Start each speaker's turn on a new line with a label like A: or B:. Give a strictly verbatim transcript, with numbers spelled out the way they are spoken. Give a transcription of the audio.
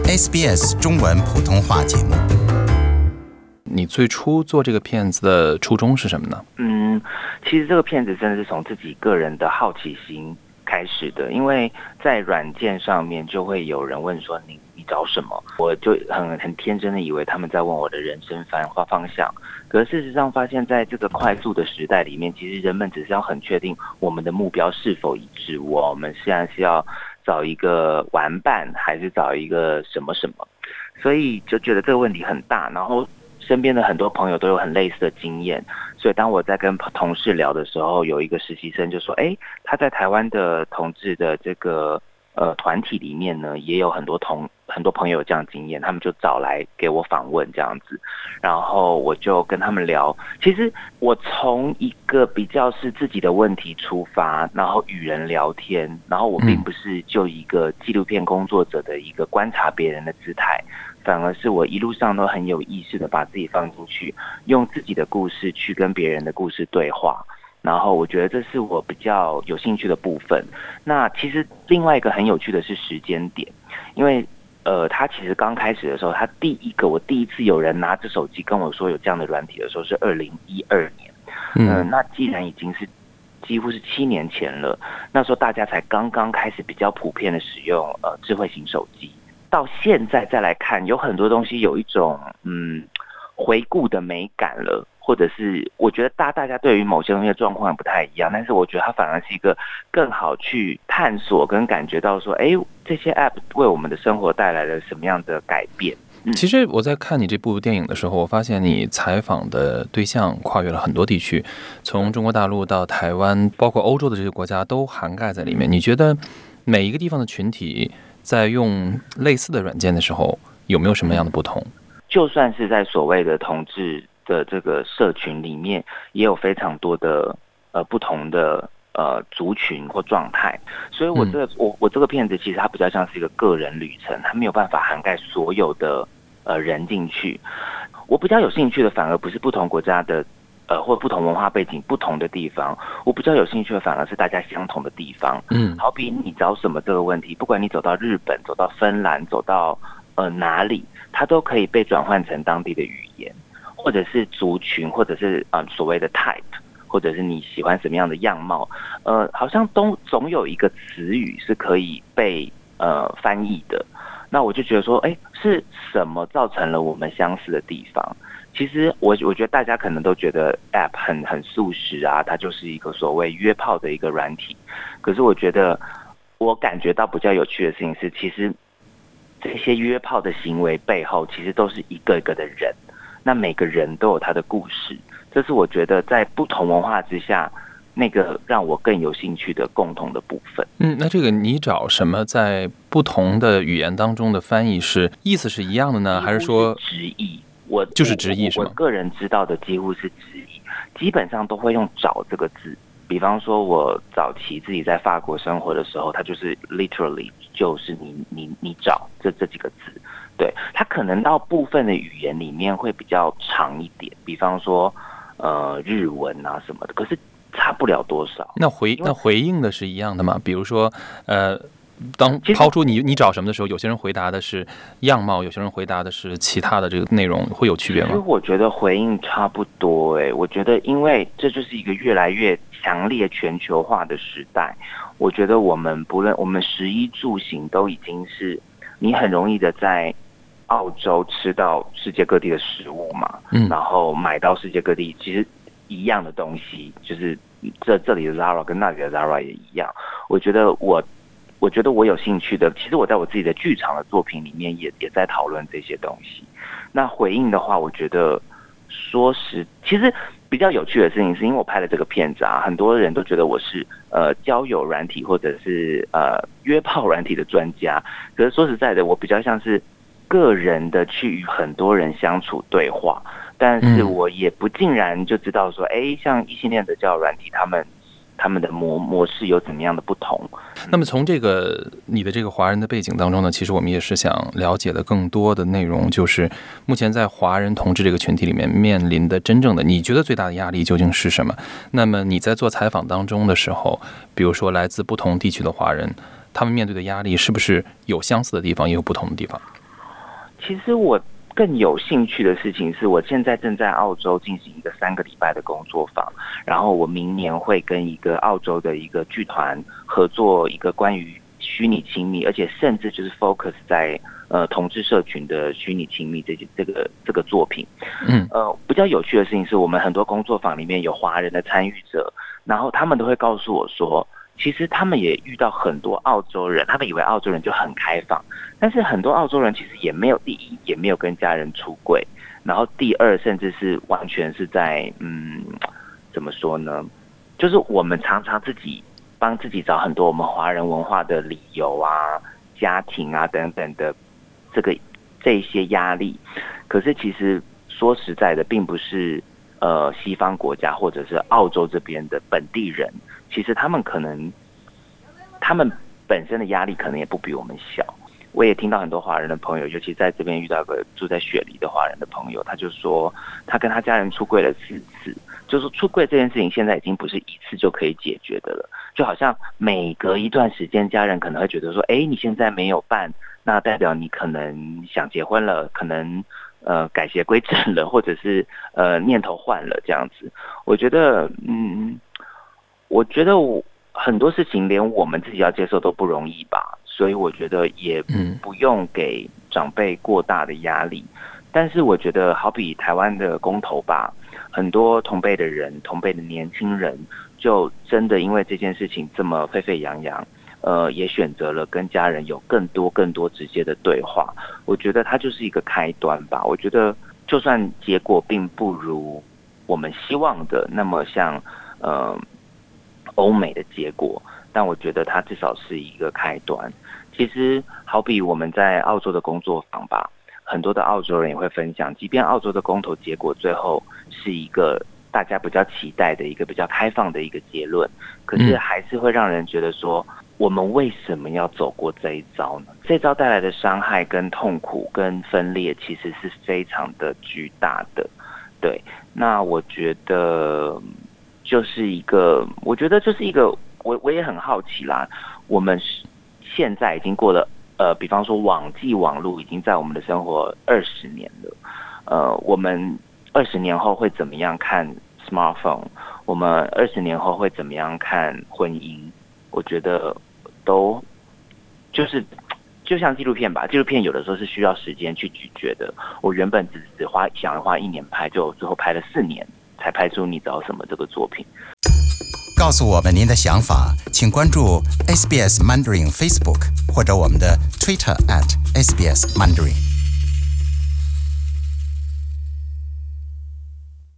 A: S B S 中文普通话节目。
B: 你最初做这个片子的初衷是什么呢？
C: 嗯，其实这个片子真的是从自己个人的好奇心开始的，因为在软件上面就会有人问说你你找什么，我就很很天真的以为他们在问我的人生方方向，可是事实上发现在这个快速的时代里面，其实人们只是要很确定我们的目标是否一致，我们现在是要找一个玩伴还是找一个什么什么，所以就觉得这个问题很大，然后身边的很多朋友都有很类似的经验，所以当我在跟同事聊的时候，有一个实习生就说，哎，他在台湾的同志的这个呃团体里面呢，也有很多同很多朋友有这样的经验，他们就找来给我访问这样子，然后我就跟他们聊。其实我从一个比较是自己的问题出发，然后与人聊天，然后我并不是就一个纪录片工作者的一个观察别人的姿态，反而是我一路上都很有意识的把自己放进去，用自己的故事去跟别人的故事对话，然后我觉得这是我比较有兴趣的部分。那其实另外一个很有趣的是时间点，因为呃，他其实刚开始的时候，他第一个我第一次有人拿着手机跟我说有这样的软体的时候是二零一二年，嗯、呃，那既然已经是几乎是七年前了，那时候大家才刚刚开始比较普遍的使用呃智慧型手机。到现在再来看，有很多东西有一种嗯回顾的美感了，或者是我觉得大大家对于某些东西的状况不太一样，但是我觉得它反而是一个更好去探索跟感觉到说，哎，这些 App 为我们的生活带来了什么样的改变。嗯、
B: 其实我在看你这部电影的时候，我发现你采访的对象跨越了很多地区，从中国大陆到台湾，包括欧洲的这些国家都涵盖在里面。你觉得每一个地方的群体在用类似的软件的时候，有没有什么样的不同？
C: 就算是在所谓的同志的这个社群里面，也有非常多的呃不同的呃族群或状态。所以我这个、嗯、我我这个片子其实它比较像是一个个人旅程，它没有办法涵盖所有的呃人进去。我比较有兴趣的反而不是不同国家的。呃，或不同文化背景不同的地方，我比较有兴趣的反而是大家相同的地方。嗯，好比你找什么这个问题，不管你走到日本、走到芬兰、走到呃哪里，它都可以被转换成当地的语言，或者是族群，或者是呃所谓的 type， 或者是你喜欢什么样的样貌，呃，好像都总有一个词语是可以被呃翻译的。那我就觉得说，哎，是什么造成了我们相似的地方？其实我我觉得大家可能都觉得 App 很很速食啊，它就是一个所谓约炮的一个软体。可是我觉得我感觉到比较有趣的事情是，其实这些约炮的行为背后，其实都是一个一个的人。那每个人都有他的故事，这是我觉得在不同文化之下，那个让我更有兴趣的共同的部分。
B: 嗯，那这个你找什么在不同的语言当中的翻译是意思是一样的呢，还是说
C: 直译？我
B: 就是直译是吗？
C: 我个人知道的几乎是直译，基本上都会用找这个字。比方说我早期自己在法国生活的时候，它就是 literally 就是你你你找这这几个字。对，它可能到部分的语言里面会比较长一点，比方说呃日文啊什么的，可是差不了多少。
B: 那回那回应的是一样的吗？比如说呃当抛出你你找什么的时候，有些人回答的是样貌，有些人回答的是其他的这个内容，会有区别吗？
C: 其实我觉得回应差不多诶、欸，我觉得因为这就是一个越来越强烈全球化的时代，我觉得我们不论我们食衣住行都已经是你很容易的在澳洲吃到世界各地的食物嘛，嗯，然后买到世界各地其实一样的东西，就是这这里的 Zara 跟那里的 Zara 也一样，我觉得我。我觉得我有兴趣的，其实我在我自己的剧场的作品里面也也在讨论这些东西。那回应的话，我觉得说实，其实比较有趣的事情是因为我拍了这个片子啊，很多人都觉得我是呃交友软体或者是呃约炮软体的专家。可是说实在的，我比较像是个人的去与很多人相处对话，但是我也不尽然就知道说，哎，像异性恋的交友软体，他们。他们的模模式有怎么样的不同？
B: 那么从这个你的这个华人的背景当中呢，其实我们也是想了解的更多的内容，就是目前在华人同志这个群体里面面临的真正的你觉得最大的压力究竟是什么？那么你在做采访当中的时候，比如说来自不同地区的华人，他们面对的压力是不是有相似的地方，也有不同的地方？
C: 其实我更有兴趣的事情是，我现在正在澳洲进行一个三个礼拜的工作坊，然后我明年会跟一个澳洲的一个剧团合作一个关于虚拟亲密，而且甚至就是 focus 在呃同志社群的虚拟亲密这这个这个作品。
B: 嗯，
C: 呃，比较有趣的事情是我们很多工作坊里面有华人的参与者，然后他们都会告诉我说，其实他们也遇到很多澳洲人，他们以为澳洲人就很开放，但是很多澳洲人其实也没有，第一也没有跟家人出柜，然后第二甚至是完全是在嗯怎么说呢，就是我们常常自己帮自己找很多我们华人文化的理由啊、家庭啊等等的这个这一些压力，可是其实说实在的，并不是呃西方国家或者是澳洲这边的本地人，其实他们可能他们本身的压力可能也不比我们小。我也听到很多华人的朋友，尤其在这边遇到个住在雪梨的华人的朋友，他就说他跟他家人出柜了四次，就是出柜这件事情现在已经不是一次就可以解决的了，就好像每隔一段时间家人可能会觉得说，哎，你现在没有办，那代表你可能想结婚了，可能呃改邪归正了，或者是呃念头换了这样子。我觉得嗯我觉得我很多事情连我们自己要接受都不容易吧，所以我觉得也不用给长辈过大的压力。但是我觉得好比台湾的公投吧，很多同辈的人同辈的年轻人就真的因为这件事情这么沸沸扬扬，呃，也选择了跟家人有更多更多直接的对话。我觉得它就是一个开端吧。我觉得就算结果并不如我们希望的那么像呃欧美的结果，但我觉得它至少是一个开端。其实好比我们在澳洲的工作坊吧，很多的澳洲人也会分享，即便澳洲的公投结果最后是一个大家比较期待的一个比较开放的一个结论，可是还是会让人觉得说，我们为什么要走过这一招呢？这招带来的伤害跟痛苦跟分裂其实是非常的巨大的。对，那我觉得就是一个，我觉得就是一个，我我也很好奇啦。我们现在已经过了，呃，比方说网际网络已经在我们的生活二十年了，呃，我们二十年后会怎么样看 smartphone？ 我们二十年后会怎么样看婚姻？我觉得都就是就像纪录片吧，纪录片有的时候是需要时间去咀嚼的。我原本只只花想要花一年拍，就最后拍了四年才拍出《你找什么》这个作品。
A: 告诉我们您的想法，请关注 S B S Mandarin Facebook 或者我们的 Twitter at S B S Mandarin。